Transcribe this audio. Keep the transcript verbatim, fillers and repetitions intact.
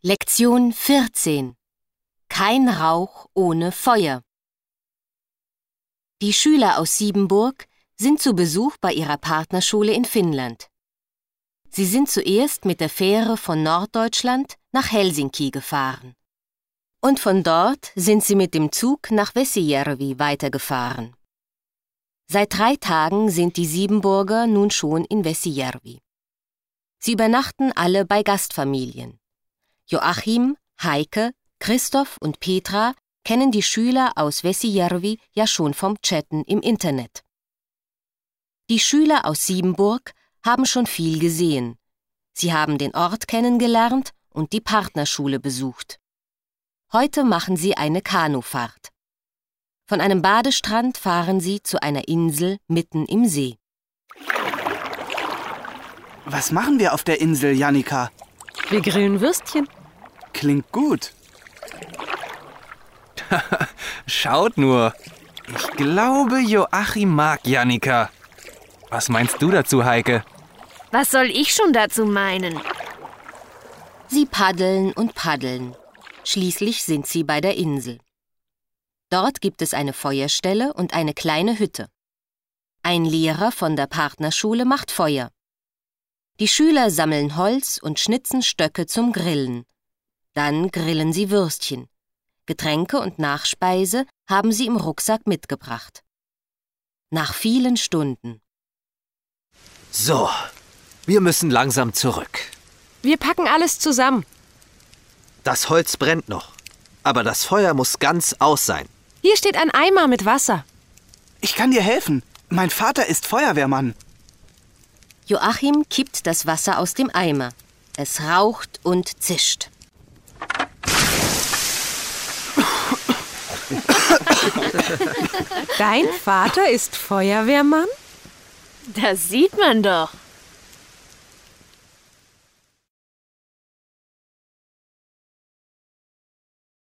Lektion vierzehn. Kein Rauch ohne Feuer. Die Schüler aus Siebenburg sind zu Besuch bei ihrer Partnerschule in Finnland. Sie sind zuerst mit der Fähre von Norddeutschland nach Helsinki gefahren. Und von dort sind sie mit dem Zug nach Vesijärvi weitergefahren. Seit drei Tagen sind die Siebenburger nun schon in Vesijärvi. Sie übernachten alle bei Gastfamilien. Joachim, Heike, Christoph und Petra kennen die Schüler aus Vesijärvi ja schon vom Chatten im Internet. Die Schüler aus Siebenburg haben schon viel gesehen. Sie haben den Ort kennengelernt und die Partnerschule besucht. Heute machen sie eine Kanufahrt. Von einem Badestrand fahren sie zu einer Insel mitten im See. Was machen wir auf der Insel, Jannika? Wir grillen Würstchen. Klingt gut. Schaut nur. Ich glaube, Joachim mag Jannika. Was meinst du dazu, Heike? Was soll ich schon dazu meinen? Sie paddeln und paddeln. Schließlich sind sie bei der Insel. Dort gibt es eine Feuerstelle und eine kleine Hütte. Ein Lehrer von der Partnerschule macht Feuer. Die Schüler sammeln Holz und schnitzen Stöcke zum Grillen. Dann grillen sie Würstchen. Getränke und Nachspeise haben sie im Rucksack mitgebracht. Nach vielen Stunden. So, wir müssen langsam zurück. Wir packen alles zusammen. Das Holz brennt noch, aber das Feuer muss ganz aus sein. Hier steht ein Eimer mit Wasser. Ich kann dir helfen. Mein Vater ist Feuerwehrmann. Joachim kippt das Wasser aus dem Eimer. Es raucht und zischt. Dein Vater ist Feuerwehrmann? Das sieht man doch.